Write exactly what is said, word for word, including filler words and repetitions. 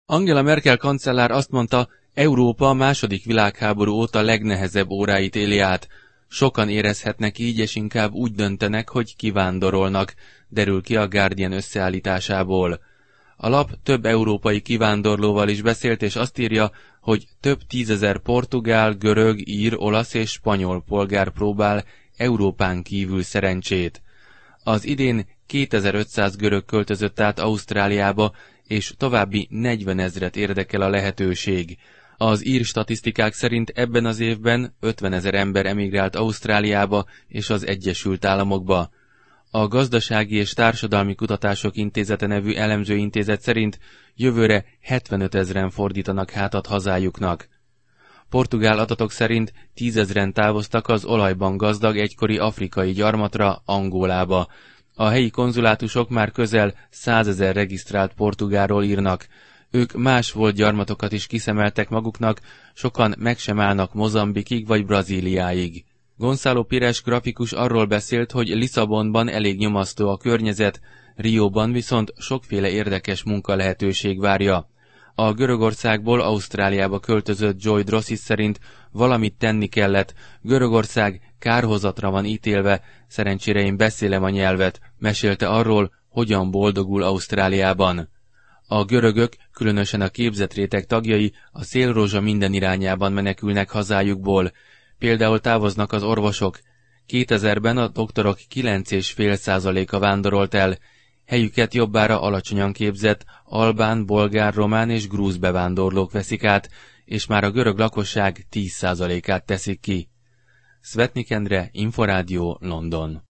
Angela Merkel kancellár azt mondta, Európa a második világháború óta legnehezebb óráit éli át. Sokan érezhetnek így, és inkább úgy döntenek, hogy kivándorolnak, derül ki a Guardian összeállításából. A lap több európai kivándorlóval is beszélt, és azt írja, hogy több tízezer portugál, görög, ír, olasz és spanyol polgár próbál Európán kívül szerencsét. Az idén kétezer-ötszáz görög költözött át Ausztráliába, és további negyvenezret érdekel a lehetőség. Az ír statisztikák szerint ebben az évben ötvenezer ember emigrált Ausztráliába és az Egyesült Államokba. A Gazdasági és Társadalmi Kutatások Intézete nevű elemzőintézet szerint jövőre hetvenötezren fordítanak hátat hazájuknak. Portugál adatok szerint tízezren távoztak az olajban gazdag egykori afrikai gyarmatra, Angolába. A helyi konzulátusok már közel százezer regisztrált portugálról írnak. Ők más volt gyarmatokat is kiszemeltek maguknak, sokan meg sem állnak Mozambikig vagy Brazíliáig. Gonzalo Pires grafikus arról beszélt, hogy Lisszabonban elég nyomasztó a környezet, Rióban viszont sokféle érdekes munkalehetőség várja. A Görögországból Ausztráliába költözött Joy Drossis szerint valamit tenni kellett, Görögország kárhozatra van ítélve, szerencsére én beszélem a nyelvet, mesélte arról, hogyan boldogul Ausztráliában. A görögök, különösen a képzett réteg tagjai a szélrózsa minden irányában menekülnek hazájukból. Például távoznak az orvosok. kétezerben a doktorok kilenc egész öt százaléka vándorolt el. Helyüket jobbára alacsonyan képzett albán, bolgár, román és grúz bevándorlók veszik át, és már a görög lakosság tíz százalékát teszik ki. Szvetnik Endre, Inforádió, London.